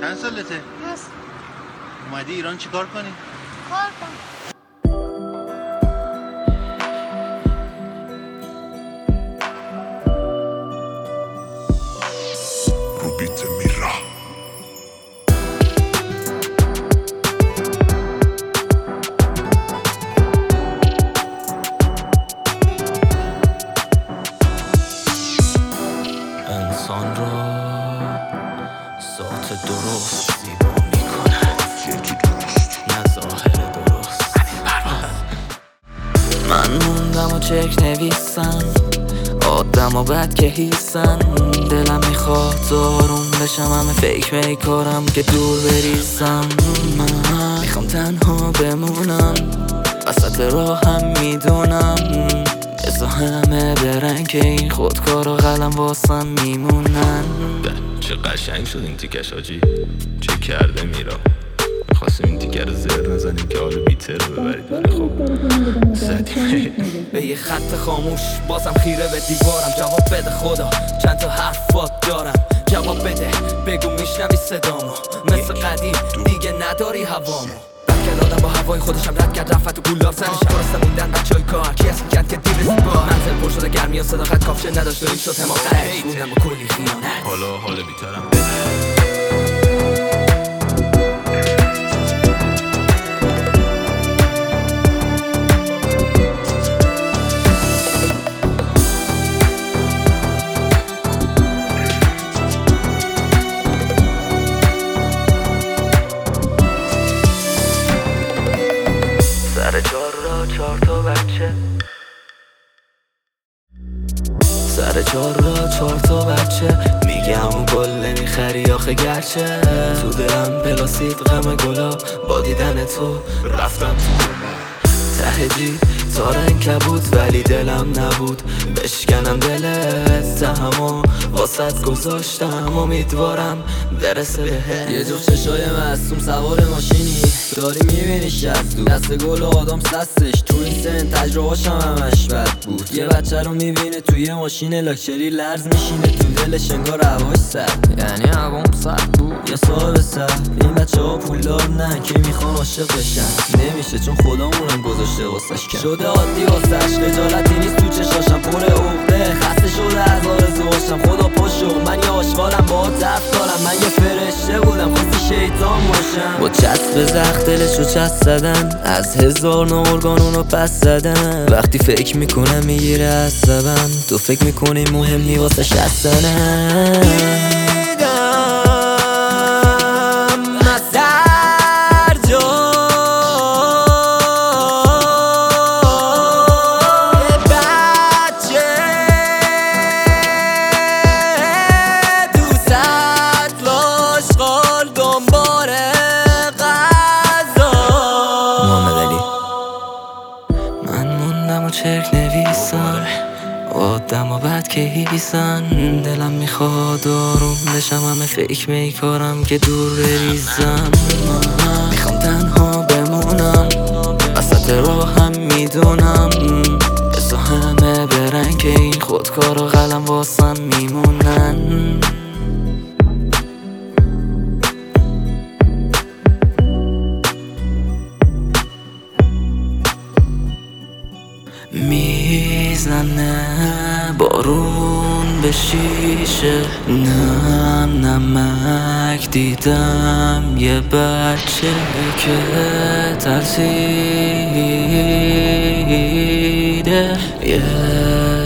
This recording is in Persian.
چند سالته؟ هست. اومدی ایران چیکار کنی؟ کار کن. روبیت میرا انسان را ذات درست زیبا میکند، نه ظاهر درست. من موندم و چک نویسم، آدم و بد که هیسن. دلم میخواد آروم بشم، همه فیک میکارم که دور بریزم. من میخوام تنها بمونم، وسط راه هم میدونم. بزا همه برن که این خودکار و قلم واسم میمونن. چه قشنگ شد این تیکش آجی، چه کرده میرا. میخواستیم این تیکه رو زر نزنیم که حالا بیتر رو ببرید، ولی خب زدیم. به یه خط خاموش بازم خیره به دیوارم. جواب بده خدا، چند تا حرفات دارم. جواب بده بگو میشنوی صدامو. مثل قدیم دیگه نداری هوامو. بلکه آدم با هوای خودشم رد کرد، رفت و گولدار سرش درسته موندن بچهای کار. کی از میکرد که دیر رسید با منزل پر شده گرمی و صداقت کافشه نداشت و این شد حماقت. بودم و کلی خیانت، حالا بیترم. سر چهار را 4 تا بچه، سر 4 را 4 تا بچه. میگم و گل نمیخری آخه گرچه تو دلم پلاسید غم گلا. با دیدن تو رفتم تو ته جیب تا رنگ کبود، ولی دلم نبود بشکنم دلت. تهمو واسط گذاشتم، امیدوارم برسه بهت. یه جفت چشای معصوم سوار ماشینی داری میبینیش از دو، دست گل آدم سستش. تو این سن تجربهاشم همش بد بود. یه بچه رو میبینه توی ماشین لاکچری لرز میشینه تو دلش، انگار هواش سرد، یعنی هوام سرد بود. یه صاحب سرد این بچه ها پولدار نه که میخوان عاشق بشن، نمیشه چون خدامونم گذاشته واسش کن. شده عادی واسش، خجالتی نیست تو چشاشم، پر عقده خسته شده از آرزوهاشم. خدا پاشو من یه آشغالم با طرف دارم. من یه فرشته بودم خواستی شیطان باشم. با چسب زخت دلشو چسب زدن، از 1000 نوع ارگانونو پس زدن. وقتی فکر میکنم میگیره عصبم، تو فکر میکنی مهم نی واسش هستنم. چرک نویسم، آدم و بد که هیسن. دلم میخواد آروم بشم، همه فکر میکارم که دور بریزم. میخوام تنها بمونم، وسط راه هم میدونم. بزا همه برن که این خودکار و قلم واسم میمونن. میزنه بارون به شیشه، نم نمک دیدم یه بچه که ترسیده.